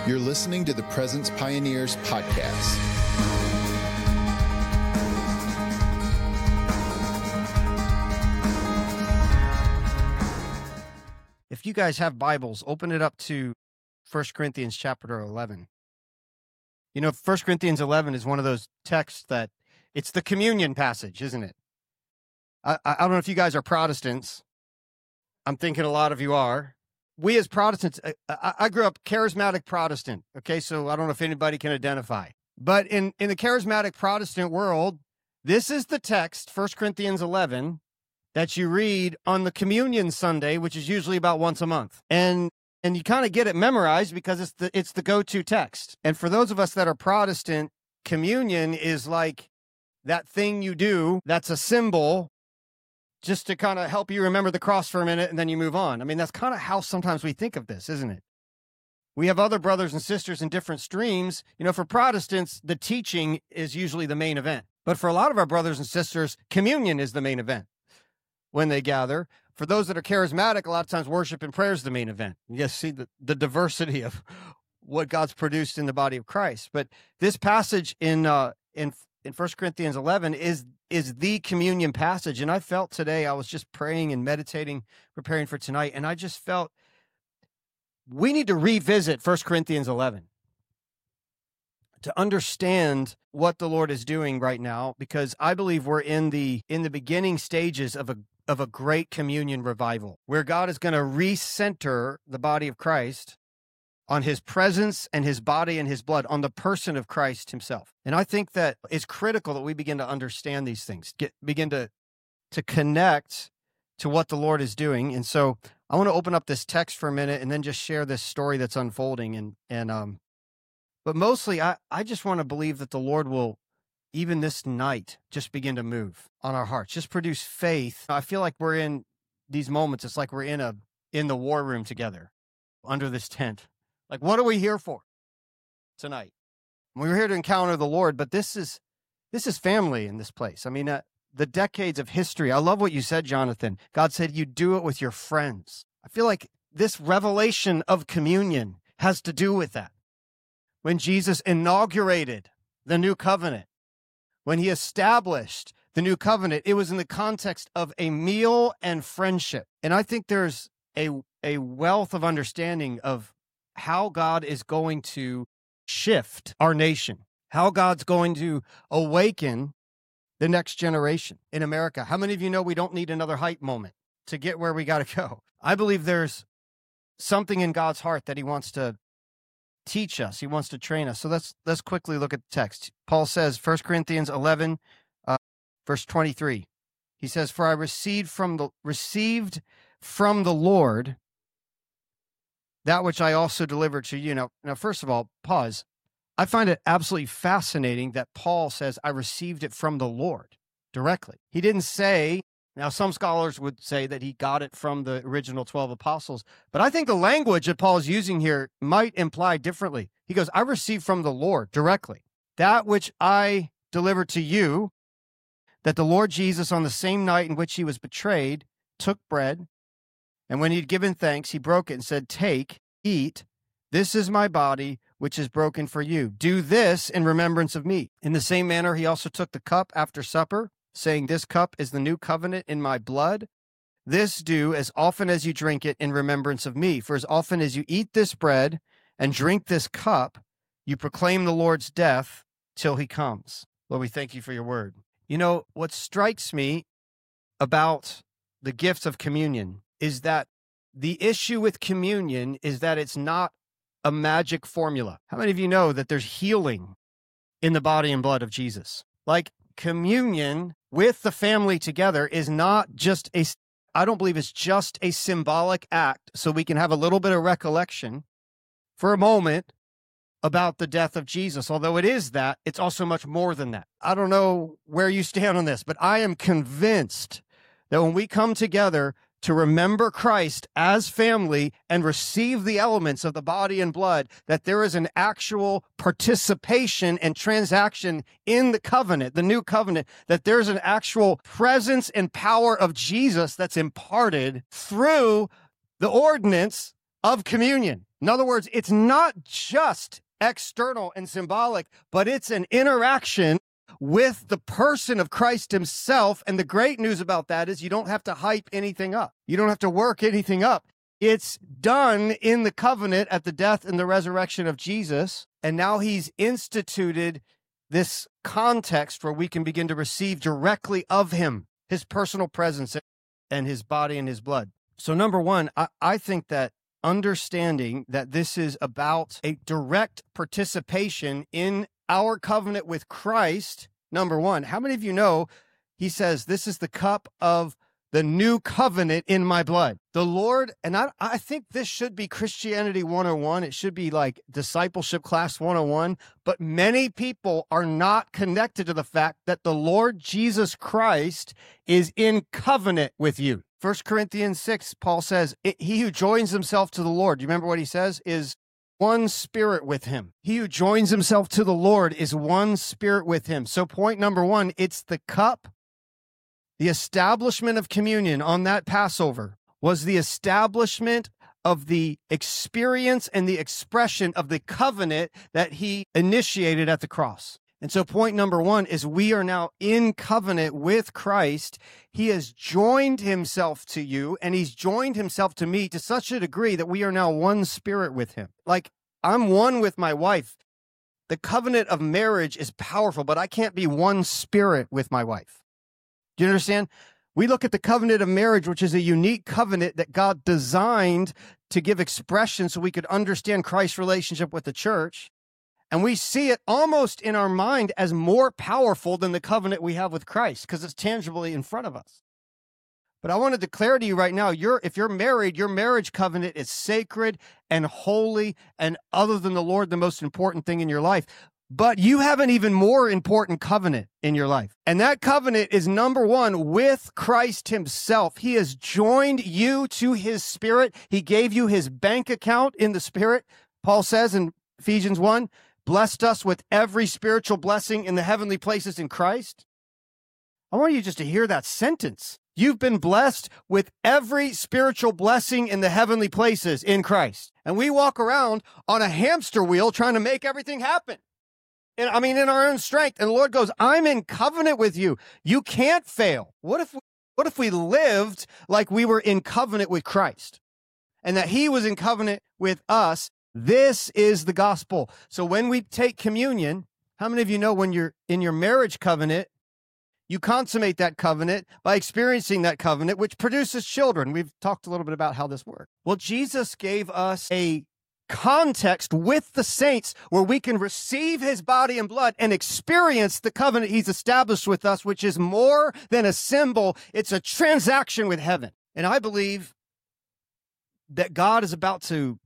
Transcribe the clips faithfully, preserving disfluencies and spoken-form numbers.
You're listening to the Presence Pioneers podcast. If you guys have Bibles, open it up to First Corinthians chapter eleven. You know, First Corinthians eleven is one of those texts that it's the communion passage, isn't it? I, I don't know if you guys are Protestants. I'm thinking a lot of you are. We as Protestants, I, I grew up charismatic Protestant, okay? So I don't know if anybody can identify. But in, in the charismatic Protestant world, this is the text, First Corinthians eleven, that you read on the communion Sunday, which is usually about once a month. And and you kind of get it memorized because it's the it's the go-to text. And for those of us that are Protestant, communion is like that thing you do that's a symbol just to kind of help you remember the cross for a minute and then you move on. I mean, that's kind of how sometimes we think of this, isn't it? We have other brothers and sisters in different streams. You know, for Protestants, the teaching is usually the main event. But for a lot of our brothers and sisters, communion is the main event when they gather. For those that are charismatic, a lot of times worship and prayer is the main event. You guys see the, the diversity of what God's produced in the body of Christ. But this passage in uh, in in First Corinthians eleven is is the communion passage. And I felt today, I was just praying and meditating, preparing for tonight, and I just felt we need to revisit First Corinthians eleven to understand what the Lord is doing right now, because I believe we're in the in the beginning stages of a of a great communion revival, where God is going to recenter the body of Christ on his presence and his body and his blood, on the person of Christ himself. And I think that it's critical that we begin to understand these things, get begin to to connect to what the Lord is doing. And so I want to open up this text for a minute and then just share this story that's unfolding. And and um, but mostly I, I just want to believe that the Lord will, even this night, just begin to move on our hearts, just produce faith. I feel like we're in these moments. It's like we're in a in the war room together under this tent. Like, what are we here for tonight? We were here to encounter the Lord, but this is this is family in this place. I mean, uh, the decades of history. I love what you said, Jonathan. God said you do it with your friends. I feel like this revelation of communion has to do with that. When Jesus inaugurated the new covenant, when he established the new covenant, it was in the context of a meal and friendship. And I think there's a a wealth of understanding of how God is going to shift our nation, how God's going to awaken the next generation in America. How many of you know we don't need another hype moment to get where we got to go? I believe there's something in God's heart that he wants to teach us. He wants to train us. So let's let's quickly look at the text. Paul says, First Corinthians eleven, uh, verse twenty-three. He says, "For I received from the received from the Lord that which I also delivered to you." Now, now, first of all, pause. I find it absolutely fascinating that Paul says, "I received it from the Lord," directly. He didn't say, now some scholars would say that he got it from the original twelve apostles, but I think the language that Paul is using here might imply differently. He goes, "I received from the Lord directly that which I delivered to you, that the Lord Jesus, on the same night in which he was betrayed, took bread, and when he'd given thanks, he broke it and said, 'Take, eat, this is my body, which is broken for you. Do this in remembrance of me.' In the same manner, he also took the cup after supper, saying, 'This cup is the new covenant in my blood. This do as often as you drink it in remembrance of me. For as often as you eat this bread and drink this cup, you proclaim the Lord's death till he comes.'" Lord, we thank you for your word. You know, what strikes me about the gifts of communion is that the issue with communion is that it's not a magic formula. How many of you know that there's healing in the body and blood of Jesus? Like, communion with the family together is not just a, I don't believe it's just a symbolic act so we can have a little bit of recollection for a moment about the death of Jesus. Although it is that, it's also much more than that. I don't know where you stand on this, but I am convinced that when we come together to remember Christ as family and receive the elements of the body and blood, that there is an actual participation and transaction in the covenant, the new covenant, that there's an actual presence and power of Jesus that's imparted through the ordinance of communion. In other words, it's not just external and symbolic, but it's an interaction with the person of Christ himself. And the great news about that is you don't have to hype anything up. You don't have to work anything up. It's done in the covenant at the death and the resurrection of Jesus. And now he's instituted this context where we can begin to receive directly of him, his personal presence and his body and his blood. So number one, I, I think that understanding that this is about a direct participation in our covenant with Christ. Number one, how many of you know he says, this is the cup of the new covenant in my blood? The Lord, and I, I think this should be Christianity one oh one. It should be like discipleship class one oh one. But many people are not connected to the fact that the Lord Jesus Christ is in covenant with you. First Corinthians six, Paul says, he who joins himself to the Lord, do you remember what he says? Is one spirit with him. He who joins himself to the Lord is one spirit with him. So point number one, it's the cup. The establishment of communion on that Passover was the establishment of the experience and the expression of the covenant that he initiated at the cross. And so point number one is we are now in covenant with Christ. He has joined himself to you, and he's joined himself to me to such a degree that we are now one spirit with him. Like, I'm one with my wife. The covenant of marriage is powerful, but I can't be one spirit with my wife. Do you understand? We look at the covenant of marriage, which is a unique covenant that God designed to give expression so we could understand Christ's relationship with the church. And we see it almost in our mind as more powerful than the covenant we have with Christ because it's tangibly in front of us. But I want to declare to you right now, you're, if you're married, your marriage covenant is sacred and holy and other than the Lord, the most important thing in your life. But you have an even more important covenant in your life. And that covenant is number one with Christ himself. He has joined you to his spirit. He gave you his bank account in the spirit. Paul says in Ephesians one, blessed us with every spiritual blessing in the heavenly places in Christ. I want you just to hear that sentence. You've been blessed with every spiritual blessing in the heavenly places in Christ. And we walk around on a hamster wheel trying to make everything happen. And I mean, in our own strength. And the Lord goes, I'm in covenant with you. You can't fail. What if, what if we lived like we were in covenant with Christ and that he was in covenant with us? This is the gospel. So when we take communion, how many of you know when you're in your marriage covenant, you consummate that covenant by experiencing that covenant, which produces children? We've talked a little bit about how this works. Well, Jesus gave us a context with the saints where we can receive his body and blood and experience the covenant he's established with us, which is more than a symbol. It's a transaction with heaven. And I believe that God is about to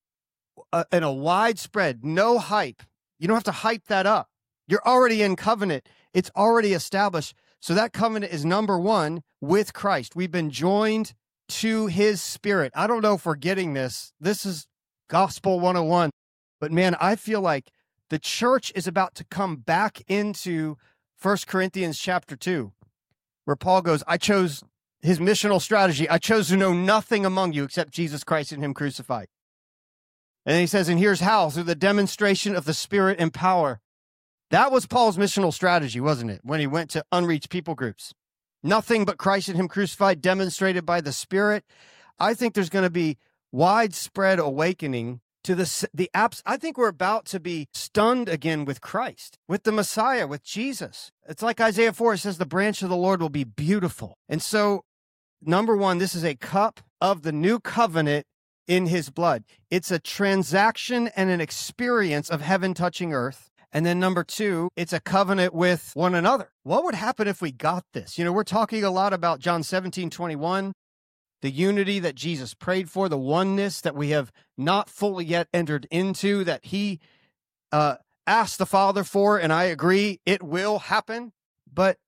Uh, in a widespread, no hype. You don't have to hype that up. You're already in covenant. It's already established. So that covenant is number one with Christ. We've been joined to his spirit. I don't know if we're getting this. This is Gospel one oh one. But man, I feel like the church is about to come back into First Corinthians chapter two, where Paul goes, I chose his missional strategy. I chose to know nothing among you except Jesus Christ and him crucified. And he says, and here's how, through the demonstration of the Spirit and power. That was Paul's missional strategy, wasn't it? When he went to unreached people groups. Nothing but Christ and him crucified, demonstrated by the Spirit. I think there's going to be widespread awakening to the, the apps. I think we're about to be stunned again with Christ, with the Messiah, with Jesus. It's like Isaiah four, it says the branch of the Lord will be beautiful. And so, number one, this is a cup of the new covenant in his blood. It's a transaction and an experience of heaven touching earth. And then number two, it's a covenant with one another. What would happen if we got this? You know, we're talking a lot about John seventeen twenty-one, the unity that Jesus prayed for, the oneness that we have not fully yet entered into, that he uh, asked the Father for, and I agree, it will happen. But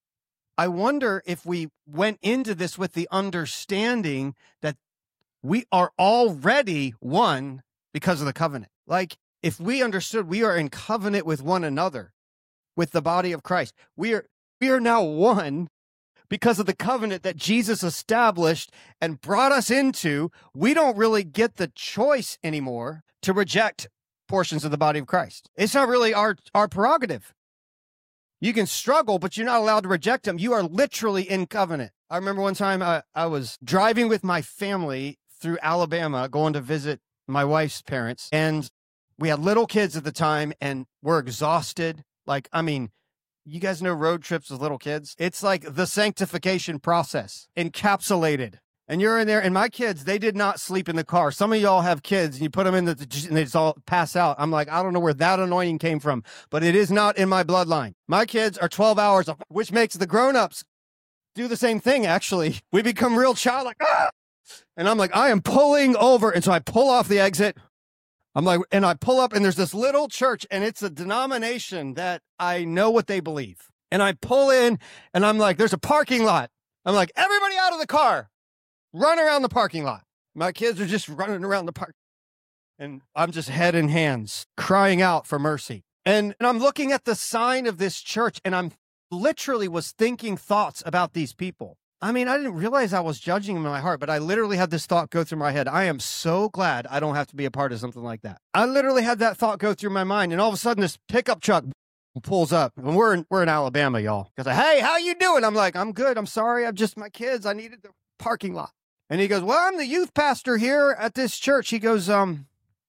I wonder if we went into this with the understanding that we are already one because of the covenant. Like, if we understood we are in covenant with one another, with the body of Christ, we are we are now one because of the covenant that Jesus established and brought us into, we don't really get the choice anymore to reject portions of the body of Christ. It's not really our, our prerogative. You can struggle, but you're not allowed to reject them. You are literally in covenant. I remember one time I, I was driving with my family through Alabama, going to visit my wife's parents, and we had little kids at the time, and we're exhausted. Like, I mean, you guys know road trips with little kids? It's like the sanctification process encapsulated. And you're in there, and my kids, they did not sleep in the car. Some of y'all have kids, and you put them in the, and they just all pass out. I'm like, I don't know where that anointing came from, but it is not in my bloodline. My kids are twelve hours, which makes the grown-ups do the same thing, actually. We become real childlike. Ah! And I'm like, I am pulling over. And so I pull off the exit. I'm like, and I pull up, and there's this little church, and it's a denomination that I know what they believe. And I pull in, and I'm like, there's a parking lot. I'm like, everybody out of the car. Run around the parking lot. My kids are just running around the park. And I'm just head in hands, crying out for mercy. And, and I'm looking at the sign of this church, and I'm literally was thinking thoughts about these people. I mean, I didn't realize I was judging them in my heart, but I literally had this thought go through my head. I am so glad I don't have to be a part of something like that. I literally had that thought go through my mind, and all of a sudden this pickup truck pulls up, and we're in, we're in Alabama, y'all. Because, hey, how you doing? I'm like, I'm good. I'm sorry. I'm just my kids. I needed the parking lot. And he goes, well, I'm the youth pastor here at this church. He goes, um,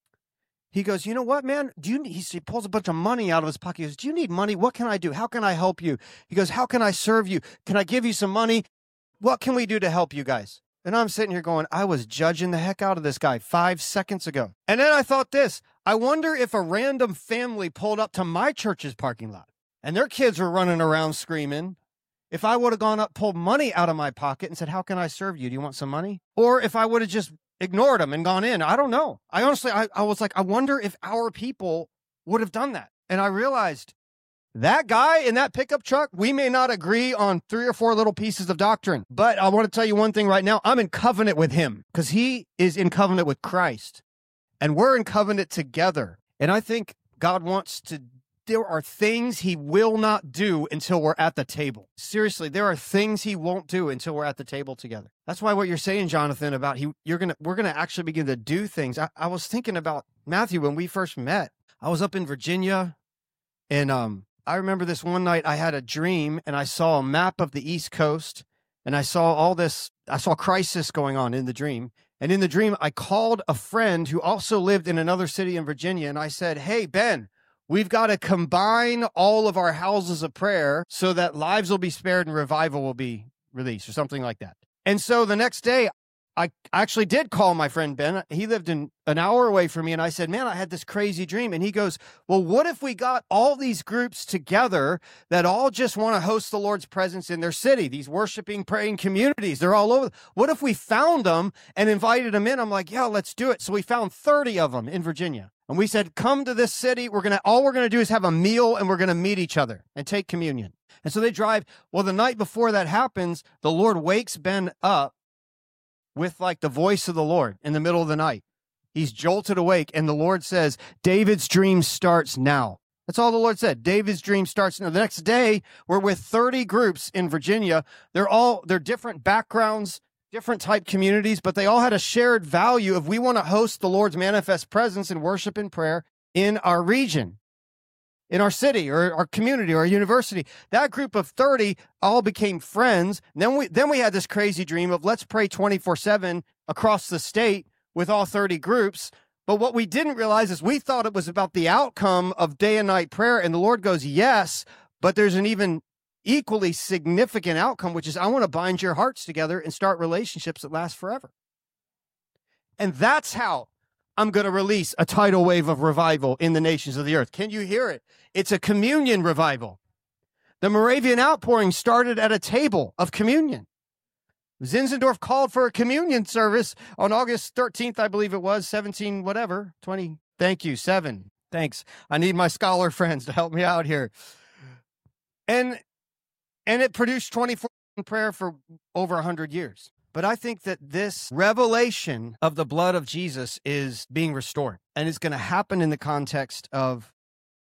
he goes, you know what, man? Do you? He, he pulls a bunch of money out of his pocket. He goes, do you need money? What can I do? How can I help you? He goes, how can I serve you? Can I give you some money? What can we do to help you guys? And I'm sitting here going, I was judging the heck out of this guy five seconds ago. And then I thought this, I wonder if a random family pulled up to my church's parking lot and their kids were running around screaming. If I would have gone up, pulled money out of my pocket and said, how can I serve you? Do you want some money? Or if I would have just ignored them and gone in, I don't know. I honestly, I, I was like, I wonder if our people would have done that. And I realized that guy in that pickup truck, we may not agree on three or four little pieces of doctrine, but I want to tell you one thing right now. I'm in covenant with him because he is in covenant with Christ and we're in covenant together. And I think God wants to There are things he will not do until we're at the table. Seriously, there are things he won't do until we're at the table together. That's why what you're saying, Jonathan, about he, you're gonna, we're gonna actually begin to do things. I, I was thinking about Matthew when we first met. I was up in Virginia, and um, I remember this one night I had a dream, and I saw a map of the East Coast, and I saw all this. I saw crisis going on in the dream. And in the dream, I called a friend who also lived in another city in Virginia, and I said, "Hey, Ben, we've got to combine all of our houses of prayer so that lives will be spared and revival will be released," or something like that. And so the next day, I actually did call my friend Ben. He lived in an hour away from me. And I said, man, I had this crazy dream. And he goes, well, what if we got all these groups together that all just want to host the Lord's presence in their city? These worshiping, praying communities, they're all over. What if we found them and invited them in? I'm like, yeah, let's do it. So we found thirty of them in Virginia. And we said, come to this city. We're going to, all we're going to do is have a meal and we're going to meet each other and take communion. And so they drive. Well, the night before that happens, the Lord wakes Ben up with like the voice of the Lord in the middle of the night. He's jolted awake. And the Lord says, David's dream starts now. That's all the Lord said. David's dream starts now. The next day, we're with thirty groups in Virginia. They're all, they're different backgrounds, different type communities, but they all had a shared value of we want to host the Lord's manifest presence in worship and prayer in our region, in our city or our community or our university. That group of thirty all became friends. And then we, then we had this crazy dream of let's pray twenty-four seven across the state with all thirty groups. But what we didn't realize is we thought it was about the outcome of day and night prayer. And the Lord goes, yes, but there's an even equally significant outcome, which is I want to bind your hearts together and start relationships that last forever. And that's how I'm going to release a tidal wave of revival in the nations of the earth. Can you hear it? It's a communion revival. The Moravian outpouring started at a table of communion. Zinzendorf called for a communion service on August thirteenth, I believe it was, seventeen, whatever, twenty. Thank you, seven. Thanks. I need my scholar friends to help me out here. And And it produced twenty-four prayer for over one hundred years. But I think that this revelation of the blood of Jesus is being restored. And it's going to happen in the context of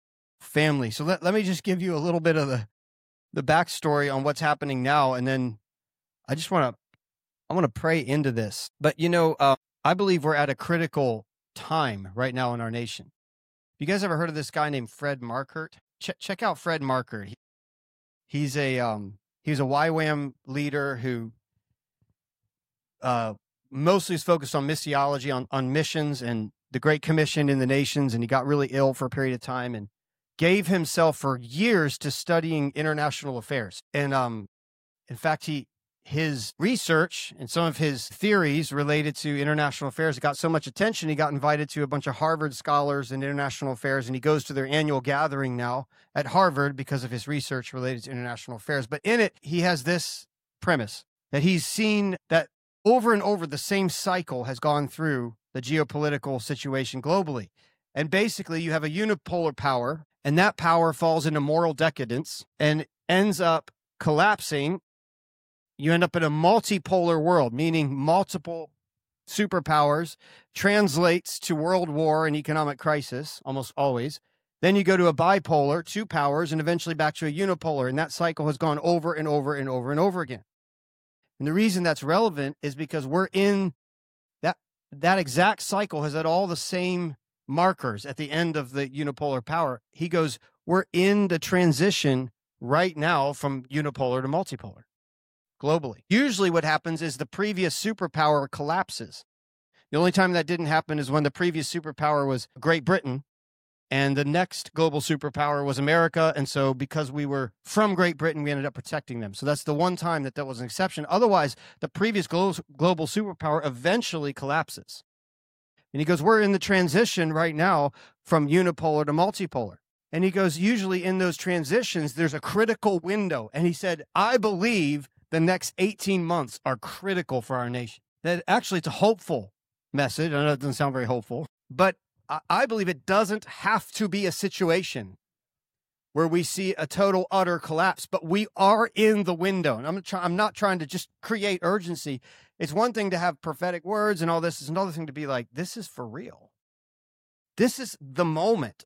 family. So let, let me just give you a little bit of the, the backstory on what's happening now. And then I just want to, I want to pray into this. But, you know, uh, I believe we're at a critical time right now in our nation. You guys ever heard of this guy named Fred Markert? Ch- check out Fred Markert. He, he's a, um, he's a Y WAM leader who uh, mostly is focused on missiology, on, on missions and the Great Commission in the nations. And he got really ill for a period of time and gave himself for years to studying international affairs. And um, in fact, he his research and some of his theories related to international affairs got so much attention, he got invited to a bunch of Harvard scholars in international affairs, and he goes to their annual gathering now at Harvard because of his research related to international affairs. But in it, he has this premise that he's seen that over and over the same cycle has gone through the geopolitical situation globally. And basically, you have a unipolar power, and that power falls into moral decadence and ends up collapsing. You end up in a multipolar world, meaning multiple superpowers, translates to world war and economic crisis, almost always. Then you go to a bipolar, two powers, and eventually back to a unipolar. And that cycle has gone over and over and over and over again. And the reason that's relevant is because we're in that, that exact cycle has had all the same markers at the end of the unipolar power. He goes, we're in the transition right now from unipolar to multipolar globally. Usually what happens is the previous superpower collapses. The only time that didn't happen is when the previous superpower was Great Britain and the next global superpower was America. And so because we were from Great Britain, we ended up protecting them. So that's the one time that that was an exception. Otherwise, the previous glo- global superpower eventually collapses. And he goes, we're in the transition right now from unipolar to multipolar. And he goes, usually in those transitions, there's a critical window. And he said, I believe the next eighteen months are critical for our nation. That actually it's a hopeful message. I know it doesn't sound very hopeful, but I, I believe it doesn't have to be a situation where we see a total, utter collapse, but we are in the window. And I'm, try, I'm not trying to just create urgency. It's one thing to have prophetic words and all this. It's another thing to be like, this is for real. This is the moment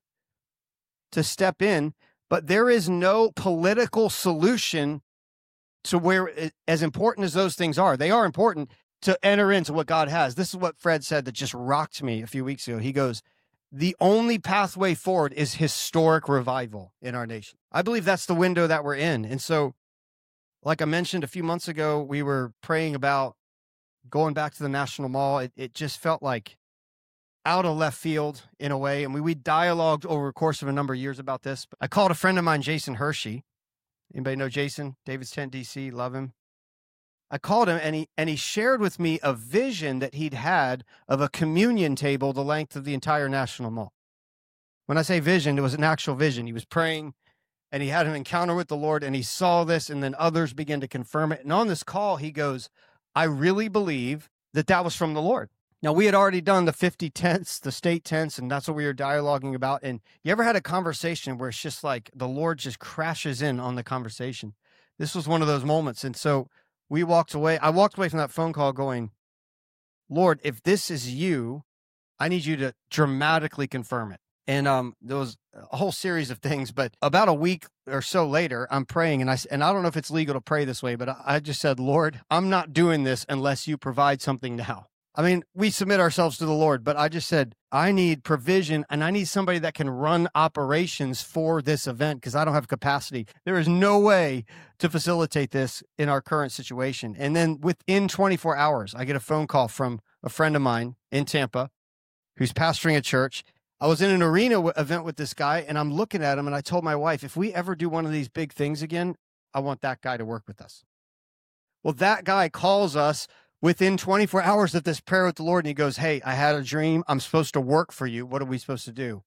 to step in, but there is no political solution to where, as important as those things are, they are important to enter into what God has. This is what Fred said that just rocked me a few weeks ago. He goes, the only pathway forward is historic revival in our nation. I believe that's the window that we're in. And so, like I mentioned a few months ago, we were praying about going back to the National Mall. It, it just felt like out of left field in a way. And we, we dialogued over the course of a number of years about this. I called a friend of mine, Jason Hershey. Anybody know Jason? David's Tent, D C, love him. I called him and he and he shared with me a vision that he'd had of a communion table the length of the entire National Mall. When I say vision, it was an actual vision. He was praying and he had an encounter with the Lord and he saw this and then others began to confirm it. And on this call, he goes, I really believe that that was from the Lord. Now, we had already done the fifty tents, the state tents, and that's what we were dialoguing about. And you ever had a conversation where it's just like the Lord just crashes in on the conversation? This was one of those moments. And so we walked away. I walked away from that phone call going, Lord, if this is you, I need you to dramatically confirm it. And um, there was a whole series of things, but about a week or so later, I'm praying, and I and I don't know if it's legal to pray this way, but I, I just said, Lord, I'm not doing this unless you provide something now. I mean, we submit ourselves to the Lord, but I just said, I need provision and I need somebody that can run operations for this event because I don't have capacity. There is no way to facilitate this in our current situation. And then within twenty-four hours, I get a phone call from a friend of mine in Tampa who's pastoring a church. I was in an arena w- event with this guy and I'm looking at him and I told my wife, if we ever do one of these big things again, I want that guy to work with us. Well, that guy calls us within twenty-four hours of this prayer with the Lord, and he goes, hey, I had a dream. I'm supposed to work for you. What are we supposed to do?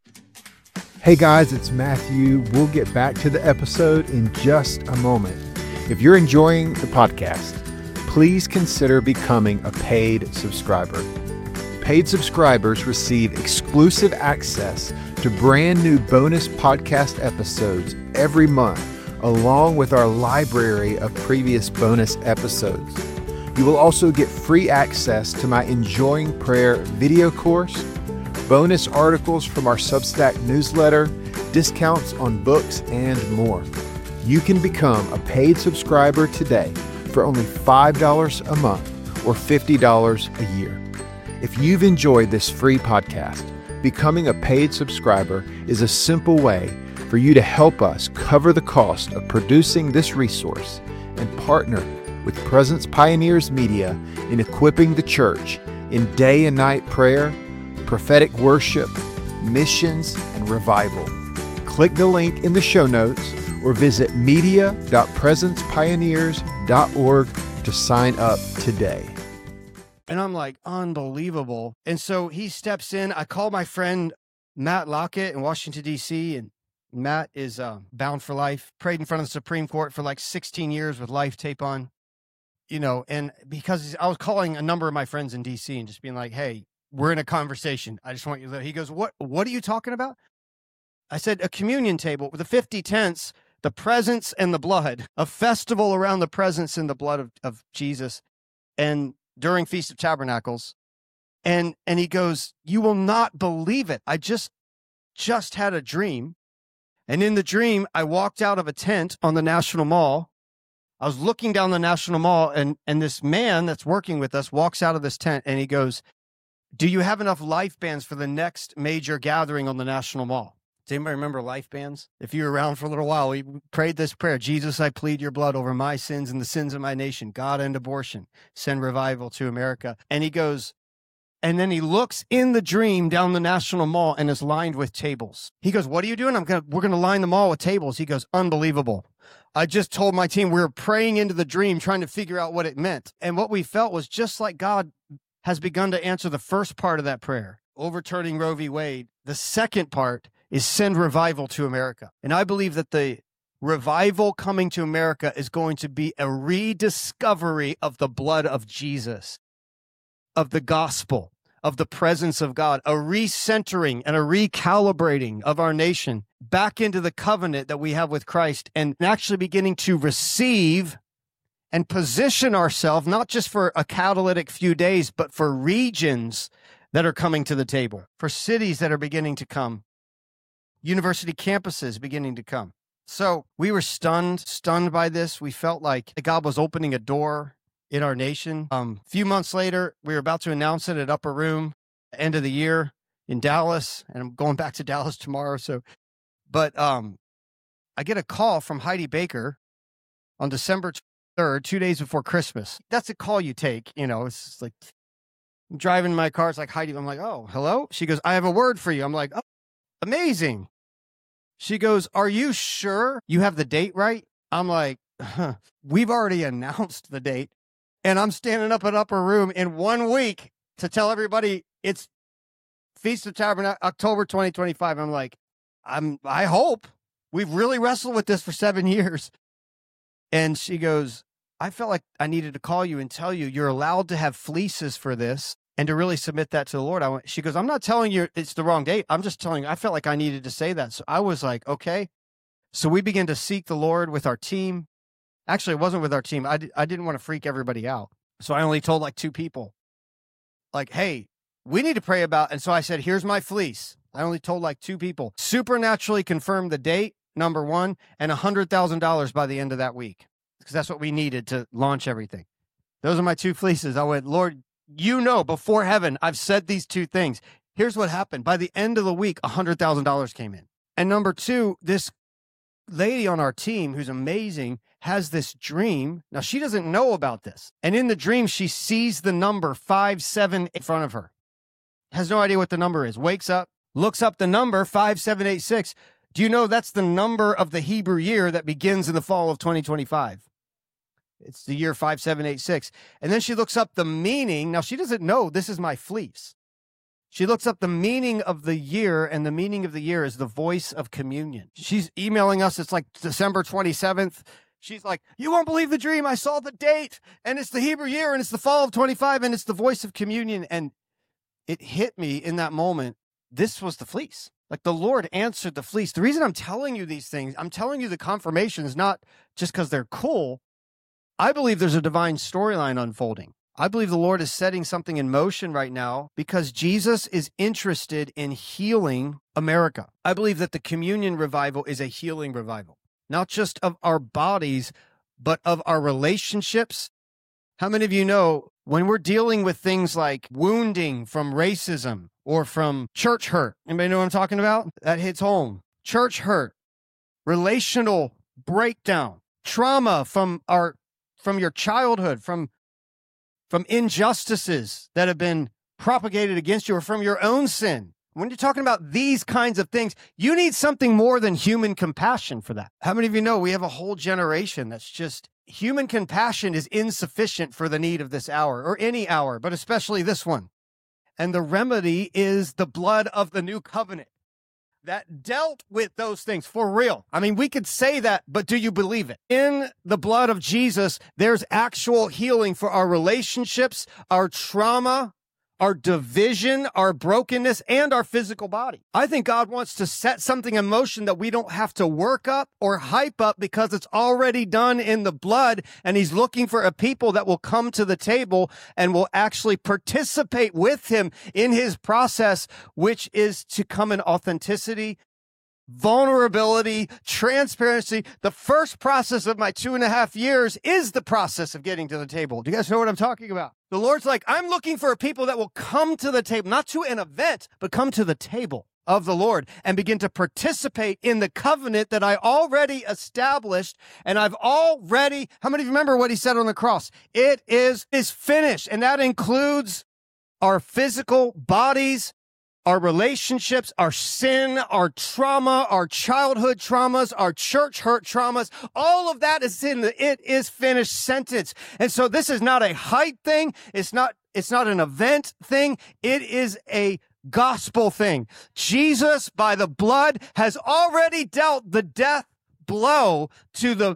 Hey guys, it's Matthew. We'll get back to the episode in just a moment. If you're enjoying the podcast, please consider becoming a paid subscriber. Paid subscribers receive exclusive access to brand new bonus podcast episodes every month, along with our library of previous bonus episodes. You will also get free access to my Enjoying Prayer video course, bonus articles from our Substack newsletter, discounts on books, and more. You can become a paid subscriber today for only five dollars a month or fifty dollars a year. If you've enjoyed this free podcast, becoming a paid subscriber is a simple way for you to help us cover the cost of producing this resource and partner with Presence Pioneers Media in equipping the church in day and night prayer, prophetic worship, missions, and revival. Click the link in the show notes or visit media dot presence pioneers dot org to sign up today. And I'm like, unbelievable. And so he steps in. I call my friend Matt Lockett in Washington, D C, and Matt is uh, bound for life, prayed in front of the Supreme Court for like sixteen years with life tape on, you know, and because I was calling a number of my friends in D C and just being like, hey, we're in a conversation. I just want you to, he goes, what, what are you talking about? I said, a communion table with the fifty tents, the presence and the blood, a festival around the presence and the blood of, of Jesus. And during Feast of Tabernacles. And, and he goes, you will not believe it. I just, just had a dream. And in the dream, I walked out of a tent on the National Mall. I was looking down the National Mall, and, and this man that's working with us walks out of this tent and he goes, do you have enough life bands for the next major gathering on the National Mall? Does anybody remember life bands? If you were around for a little while, we prayed this prayer. Jesus, I plead your blood over my sins and the sins of my nation. God, end abortion. Send revival to America. And he goes, and then he looks in the dream down the National Mall and is lined with tables. He goes, what are you doing? I'm gonna, we're going to line the mall with tables. He goes, unbelievable. I just told my team we were praying into the dream, trying to figure out what it meant. And what we felt was just like God has begun to answer the first part of that prayer, overturning Roe v. Wade. The second part is send revival to America. And I believe that the revival coming to America is going to be a rediscovery of the blood of Jesus, of the gospel, of the presence of God, a recentering and a recalibrating of our nation back into the covenant that we have with Christ, and actually beginning to receive and position ourselves, not just for a catalytic few days, but for regions that are coming to the table, for cities that are beginning to come, university campuses beginning to come. So we were stunned, stunned by this. We felt like God was opening a door in our nation. Um, a few months later, we were about to announce it at Upper Room, end of the year in Dallas, and I'm going back to Dallas tomorrow. So, but um, I get a call from Heidi Baker on December third, two days before Christmas. That's a call you take, you know. It's like I'm driving my car. It's like Heidi. I'm like, oh, hello. She goes, I have a word for you. I'm like, oh, amazing. She goes, are you sure you have the date right? I'm like, huh, we've already announced the date. And I'm standing up at Upper Room in one week to tell everybody it's Feast of Tabernacles, October twenty twenty-five. I'm like, I'm, I hope. We've really wrestled with this for seven years. And she goes, I felt like I needed to call you and tell you you're allowed to have fleeces for this and to really submit that to the Lord. I went, she goes, I'm not telling you it's the wrong date. I'm just telling you, I felt like I needed to say that. So I was like, okay. So we began to seek the Lord with our team. Actually, it wasn't with our team. I, di- I didn't want to freak everybody out. So I only told like two people, like, hey, we need to pray about. And so I said, here's my fleece. I only told like two people. Supernaturally confirmed the date, number one, and one hundred thousand dollars by the end of that week, because that's what we needed to launch everything. Those are my two fleeces. I went, Lord, you know, before heaven, I've said these two things. Here's what happened. By the end of the week, one hundred thousand dollars came in. And number two, this lady on our team who's amazing has this dream. Now, she doesn't know about this. And in the dream, she sees the number five seven in front of her. Has no idea what the number is. Wakes up, looks up the number five seven eight six. Do you know that's the number of the Hebrew year that begins in the fall of twenty twenty-five? It's the year five seven eight six. And then she looks up the meaning. Now, she doesn't know this is my fleece. She looks up the meaning of the year, and the meaning of the year is the voice of communion. She's emailing us. It's like December twenty-seventh. She's like, you won't believe the dream. I saw the date, and it's the Hebrew year, and it's the fall of twenty-five, and it's the voice of communion. And it hit me in that moment. This was the fleece. Like, the Lord answered the fleece. The reason I'm telling you these things, I'm telling you the confirmation is not just because they're cool. I believe there's a divine storyline unfolding. I believe the Lord is setting something in motion right now because Jesus is interested in healing America. I believe that the communion revival is a healing revival, not just of our bodies, but of our relationships. How many of you know when we're dealing with things like wounding from racism or from church hurt? Anybody know what I'm talking about? That hits home. Church hurt, relational breakdown, trauma from our from your childhood, from from injustices that have been propagated against you, or from your own sin. When you're talking about these kinds of things, you need something more than human compassion for that. How many of you know we have a whole generation that's just, human compassion is insufficient for the need of this hour, or any hour, but especially this one. And the remedy is the blood of the new covenant that dealt with those things for real. I mean, we could say that, but do you believe it? In the blood of Jesus, there's actual healing for our relationships, our trauma, our division, our brokenness, and our physical body. I think God wants to set something in motion that we don't have to work up or hype up because it's already done in the blood. And he's looking for a people that will come to the table and will actually participate with him in his process, which is to come in authenticity, vulnerability, transparency. The first process of my two and a half years is the process of getting to the table. Do you guys know what I'm talking about? The Lord's like, I'm looking for a people that will come to the table, not to an event, but come to the table of the Lord and begin to participate in the covenant that I already established. And I've already, how many of you remember what he said on the cross? It is, is finished. And that includes our physical bodies, our relationships, our sin, our trauma, our childhood traumas, our church hurt traumas. All of that is in the "it is finished" sentence. And so this is not a hype thing. It's not, it's not an event thing. It is a gospel thing. Jesus, by the blood, has already dealt the death blow to the,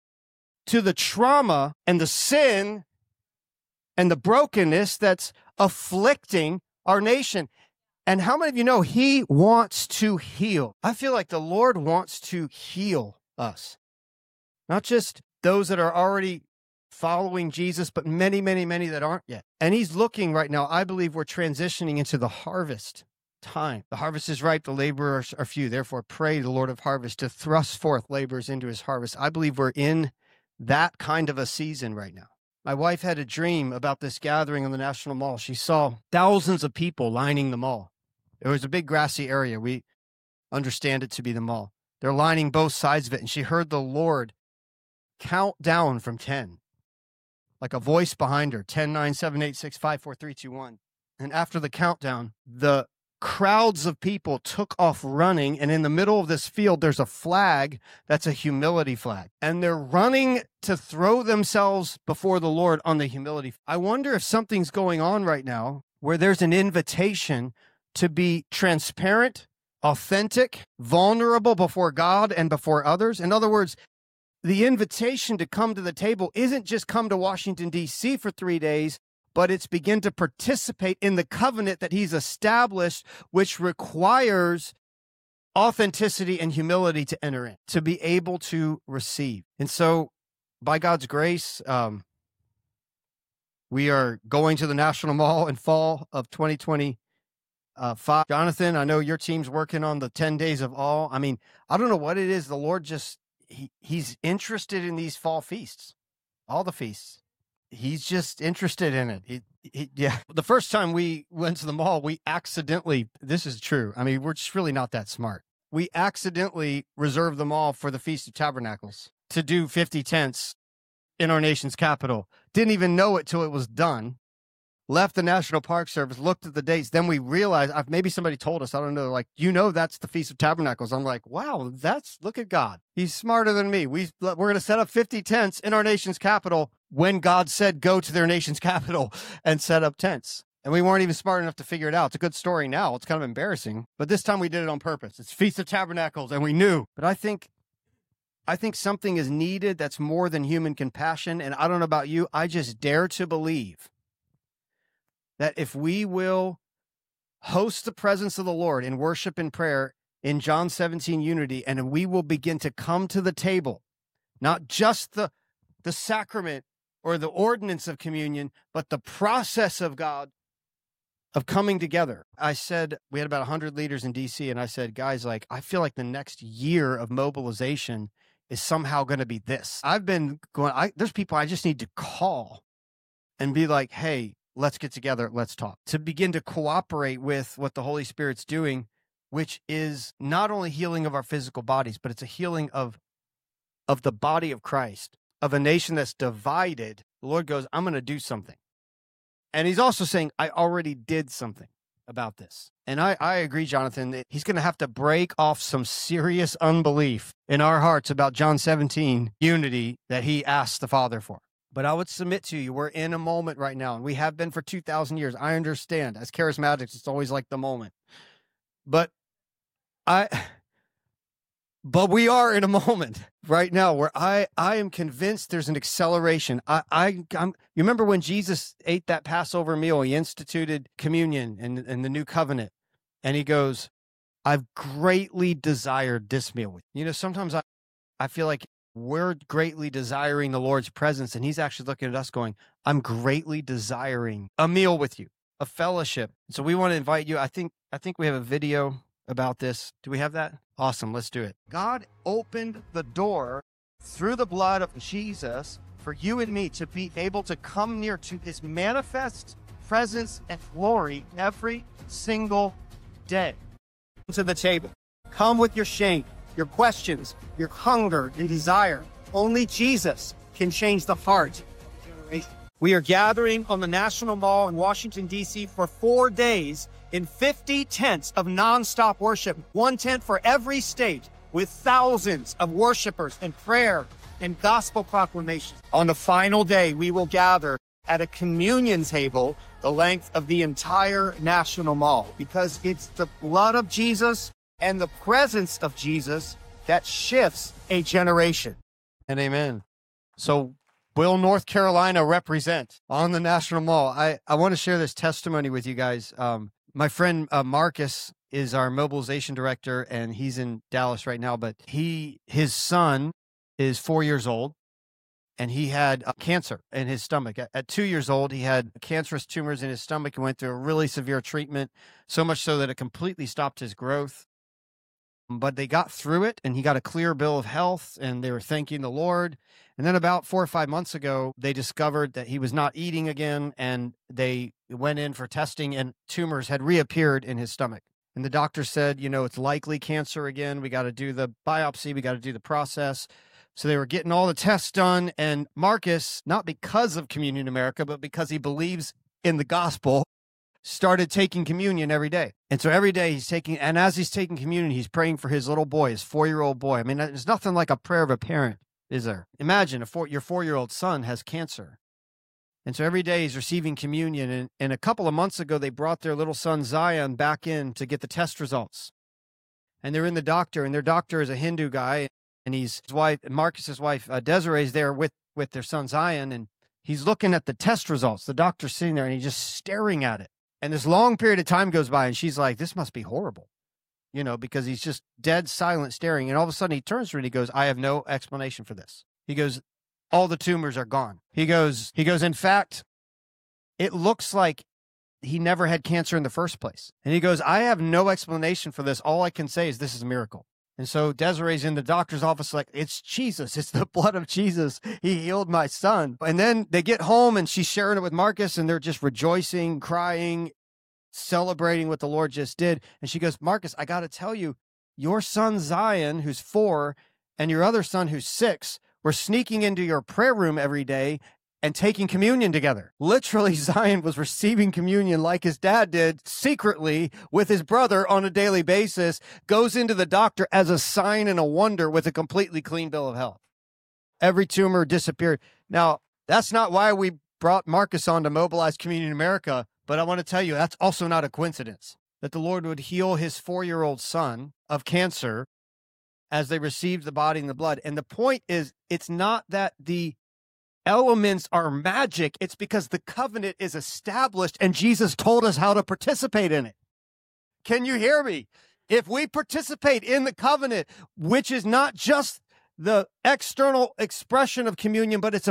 to the trauma and the sin and the brokenness that's afflicting our nation. And how many of you know he wants to heal? I feel like the Lord wants to heal us. Not just those that are already following Jesus, but many, many, many that aren't yet. And he's looking right now. I believe we're transitioning into the harvest time. The harvest is ripe, the laborers are few. Therefore, pray the Lord of harvest to thrust forth laborers into his harvest. I believe we're in that kind of a season right now. My wife had a dream about this gathering on the National Mall. She saw thousands of people lining the mall. It was a big grassy area. We understand it to be the mall. They're lining both sides of it. And she heard the Lord count down from ten, like a voice behind her, ten, nine, seven, eight, six, five, four, three, two, one. And after the countdown, the crowds of people took off running. And in the middle of this field, there's a flag that's a humility flag. And they're running to throw themselves before the Lord on the humility. I wonder if something's going on right now where there's an invitation to be transparent, authentic, vulnerable before God and before others. In other words, the invitation to come to the table isn't just come to Washington, D C for three days, but it's begin to participate in the covenant that he's established, which requires authenticity and humility to enter in, to be able to receive. And so by God's grace, um, we are going to the National Mall in fall of twenty twenty. Uh, five. Jonathan, I know your team's working on the ten days of awe. I mean, I don't know what it is. The Lord just, he, he's interested in these fall feasts, all the feasts. He's just interested in it. He, he, yeah. The first time we went to the mall, we accidentally, this is true. I mean, we're just really not that smart. We accidentally reserved the mall for the Feast of Tabernacles to do fifty tents in our nation's capital. Didn't even know it till it was done. Left the National Park Service, looked at the dates. Then we realized, uh, maybe somebody told us, I don't know, like, you know, that's the Feast of Tabernacles. I'm like, wow, that's, look at God. He's smarter than me. We, we're going to set up fifty tents in our nation's capital when God said, go to their nation's capital and set up tents. And we weren't even smart enough to figure it out. It's a good story now. It's kind of embarrassing. But this time we did it on purpose. It's Feast of Tabernacles, and we knew. But I think, I think something is needed that's more than human compassion. And I don't know about you. I just dare to believe that if we will host the presence of the Lord in worship and prayer in John seventeen unity, and we will begin to come to the table, not just the, the sacrament or the ordinance of communion, but the process of God of coming together. I said, we had about one hundred leaders in D C, and I said, guys, like, I feel like the next year of mobilization is somehow going to be this. I've been going, I, there's people I just need to call and be like, hey, let's get together. Let's talk, to begin to cooperate with what the Holy Spirit's doing, which is not only healing of our physical bodies, but it's a healing of, of the body of Christ, of a nation that's divided. The Lord goes, I'm going to do something. And he's also saying, I already did something about this. And I, I agree, Jonathan, that he's going to have to break off some serious unbelief in our hearts about John seventeen unity that he asked the Father for. But I would submit to you, we're in a moment right now, and we have been for two thousand years. I understand. As charismatics, it's always like the moment. But I... But we are in a moment right now where I, I am convinced there's an acceleration. I, I, I'm, you remember when Jesus ate that Passover meal, he instituted communion and, and the new covenant. And he goes, I've greatly desired this meal with you. You know, sometimes I, I feel like we're greatly desiring the Lord's presence. And he's actually looking at us going, I'm greatly desiring a meal with you, a fellowship. So we want to invite you. I think, I think we have a video about this. Do we have that? Awesome. Let's do it. God opened the door through the blood of Jesus for you and me to be able to come near to his manifest presence and glory every single day. To the table. Come with your shame, your questions, your hunger and desire. Only Jesus can change the heart. We are gathering on the National Mall in Washington, D C for four days in fifty tents of nonstop worship, one tent for every state, with thousands of worshipers and prayer and gospel proclamations. On the final day, we will gather at a communion table the length of the entire National Mall, because it's the blood of Jesus and the presence of Jesus that shifts a generation. And amen. So will North Carolina represent on the National Mall? I, I want to share this testimony with you guys. Um, my friend uh, Marcus is our mobilization director, and he's in Dallas right now, but he his son is four years old, and he had uh, cancer in his stomach. At, at two years old, he had cancerous tumors in his stomach and went through a really severe treatment, so much so that it completely stopped his growth. But they got through it, and he got a clear bill of health, and they were thanking the Lord. And then about four or five months ago, they discovered that he was not eating again, and they went in for testing, and tumors had reappeared in his stomach. And the doctor said, you know, it's likely cancer again. We got to do the biopsy. We got to do the process. So they were getting all the tests done. And Marcus, not because of Communion America, but because he believes in the gospel, started taking communion every day. And so every day he's taking, and as he's taking communion, he's praying for his little boy, his four-year-old boy. I mean, there's nothing like a prayer of a parent, is there? Imagine a four, your four-year-old son has cancer. And so every day he's receiving communion. And, and a couple of months ago, they brought their little son Zion back in to get the test results. And they're in the doctor, and their doctor is a Hindu guy. And he's his wife, Marcus's wife, uh, Desiree, is there with, with their son Zion. And he's looking at the test results. The doctor's sitting there, and he's just staring at it. And this long period of time goes by, and she's like, this must be horrible, you know, because he's just dead silent staring. And all of a sudden he turns to her and he goes, I have no explanation for this. He goes, all the tumors are gone. He goes, he goes, in fact, it looks like he never had cancer in the first place. And he goes, I have no explanation for this. All I can say is this is a miracle. And so Desiree's in the doctor's office like, it's Jesus. It's the blood of Jesus. He healed my son. And then they get home, and she's sharing it with Marcus, and they're just rejoicing, crying, celebrating what the Lord just did. And she goes, Marcus, I got to tell you, your son Zion, who's four, and your other son, who's six, were sneaking into your prayer room every day and taking communion together. Literally, Zion was receiving communion like his dad did secretly with his brother on a daily basis, goes into the doctor as a sign and a wonder with a completely clean bill of health. Every tumor disappeared. Now, that's not why we brought Marcus on to mobilize Communion America, but I want to tell you, that's also not a coincidence that the Lord would heal his four-year-old son of cancer as they received the body and the blood. And the point is, it's not that the elements are magic. It's because the covenant is established and Jesus told us how to participate in it. Can you hear me? If we participate in the covenant, which is not just the external expression of communion, but it's a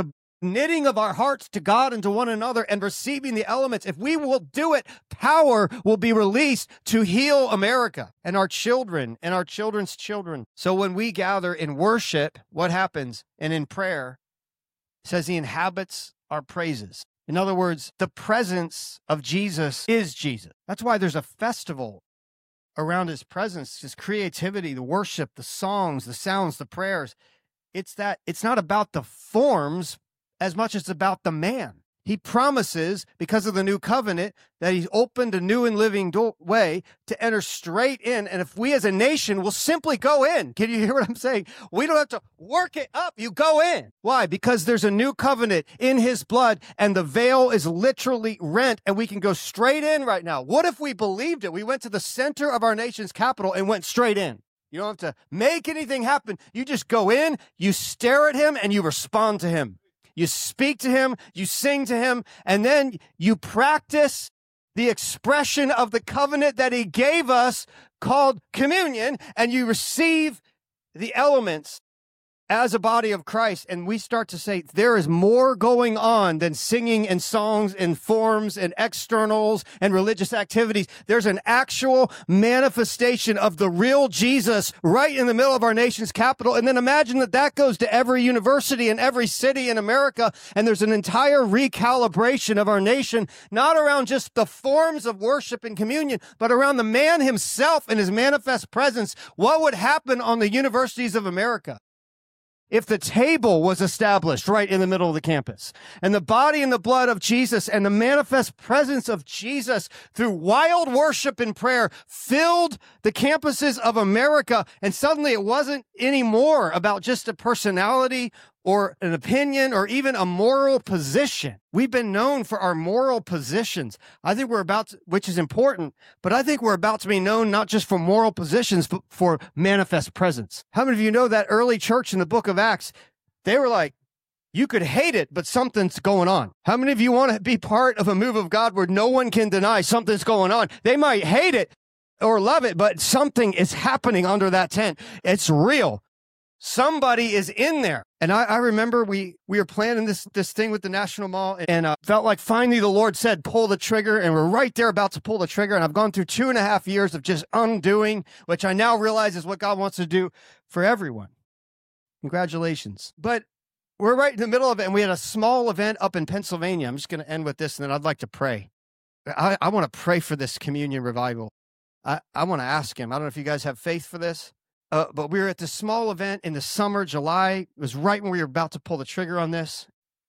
knitting of our hearts to God and to one another and receiving the elements, if we will do it, power will be released to heal America and our children and our children's children. So when we gather in worship, what happens? And in prayer, it says he inhabits our praises. In other words, the presence of Jesus is Jesus. That's why there's a festival around his presence, his creativity, the worship, the songs, the sounds, the prayers. It's that it's not about the forms as much as it's about the man. He promises, because of the new covenant, that he's opened a new and living do- way to enter straight in. And if we as a nation will simply go in, can you hear what I'm saying? We don't have to work it up. You go in. Why? Because there's a new covenant in his blood and the veil is literally rent and we can go straight in right now. What if we believed it? We went to the center of our nation's capital and went straight in. You don't have to make anything happen. You just go in, you stare at him, and you respond to him. You speak to him, you sing to him, and then you practice the expression of the covenant that he gave us called communion, and you receive the elements as a body of Christ. And we start to say there is more going on than singing and songs and forms and externals and religious activities. There's an actual manifestation of the real Jesus right in the middle of our nation's capital. And then imagine that that goes to every university and every city in America. And there's an entire recalibration of our nation, not around just the forms of worship and communion, but around the man himself and his manifest presence. What would happen on the universities of America if the table was established right in the middle of the campus and the body and the blood of Jesus and the manifest presence of Jesus through wild worship and prayer filled the campuses of America? And suddenly it wasn't anymore about just a personality or an opinion or even a moral position. We've been known for our moral positions. I think we're about to, which is important, but I think we're about to be known not just for moral positions, but for manifest presence. How many of you know that early church in the book of Acts, they were like, you could hate it, but something's going on. How many of you want to be part of a move of God where no one can deny something's going on? They might hate it or love it, but something is happening under that tent. It's real. Somebody is in there. And I, I remember we we were planning this this thing with the National Mall and uh, felt like finally the Lord said, pull the trigger. And we're right there about to pull the trigger. And I've gone through two and a half years of just undoing, which I now realize is what God wants to do for everyone. Congratulations. But we're right in the middle of it. And we had a small event up in Pennsylvania. I'm just going to end with this and then I'd like to pray. I, I want to pray for this communion revival. I, I want to ask him. I don't know if you guys have faith for this. Uh, but we were at this small event in the summer, July. It was right when we were about to pull the trigger on this.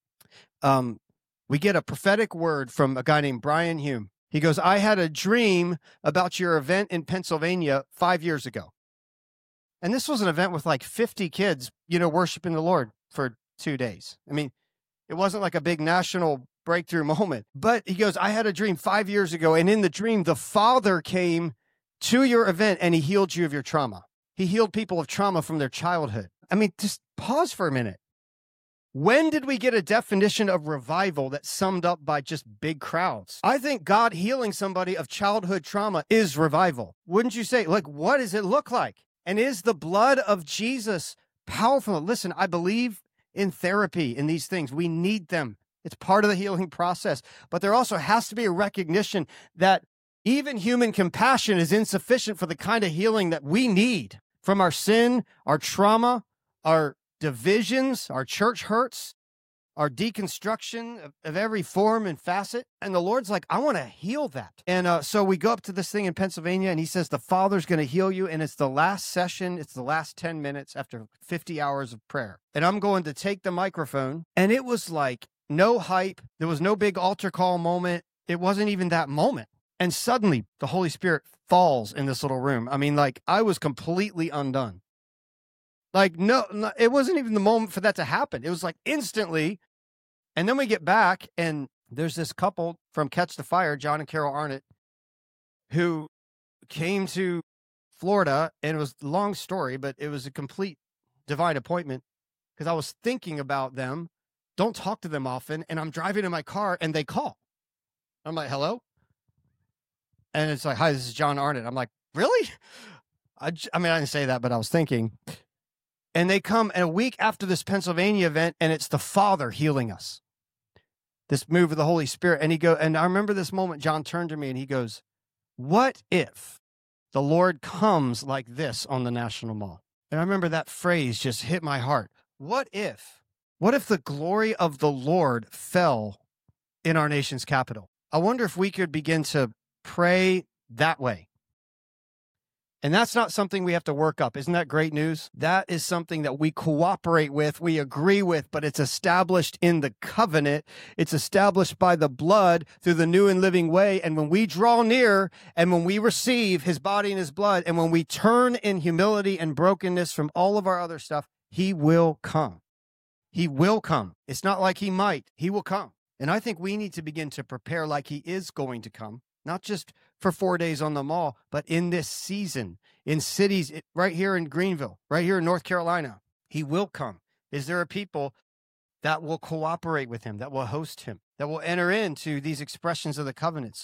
Um, we get a prophetic word from a guy named Brian Hume. He goes, I had a dream about your event in Pennsylvania five years ago. And this was an event with like fifty kids, you know, worshiping the Lord for two days. I mean, it wasn't like a big national breakthrough moment. But he goes, I had a dream five years ago. And in the dream, the Father came to your event and he healed you of your trauma. He healed people of trauma from their childhood. I mean, just pause for a minute. When did we get a definition of revival that's summed up by just big crowds? I think God healing somebody of childhood trauma is revival. Wouldn't you say? Like, what does it look like? And is the blood of Jesus powerful? Listen, I believe in therapy, in these things. We need them. It's part of the healing process. But there also has to be a recognition that even human compassion is insufficient for the kind of healing that we need from our sin, our trauma, our divisions, our church hurts, our deconstruction of, of every form and facet. And the Lord's like, I want to heal that. And uh, so we go up to this thing in Pennsylvania and he says, the Father's going to heal you. And it's the last session. It's the last ten minutes after fifty hours of prayer. And I'm going to take the microphone. And it was like no hype. There was no big altar call moment. It wasn't even that moment. And suddenly the Holy Spirit falls in this little room. I mean, like I was completely undone. Like, no, no, it wasn't even the moment for that to happen. It was like instantly. And then we get back and there's this couple from Catch the Fire, John and Carol Arnott, who came to Florida, and it was a long story, but it was a complete divine appointment because I was thinking about them, don't talk to them often. And I'm driving in my car and they call. I'm like, hello? And it's like, hi, this is John Arnott. I'm like, really? I, I mean, I didn't say that, but I was thinking. And they come a week after this Pennsylvania event, and it's the Father healing us. This move of the Holy Spirit. And he go, and I remember this moment, John turned to me and he goes, what if the Lord comes like this on the National Mall? And I remember that phrase just hit my heart. What if? What if the glory of the Lord fell in our nation's capital? I wonder if we could begin to pray that way. And that's not something we have to work up. Isn't that great news? That is something that we cooperate with, we agree with, but it's established in the covenant. It's established by the blood through the new and living way. And when we draw near and when we receive his body and his blood, and when we turn in humility and brokenness from all of our other stuff, he will come. He will come. It's not like he might. He will come. And I think we need to begin to prepare like he is going to come. Not just for four days on the mall, but in this season, in cities right here in Greenville, right here in North Carolina, he will come. Is there a people that will cooperate with him, that will host him, that will enter into these expressions of the covenants?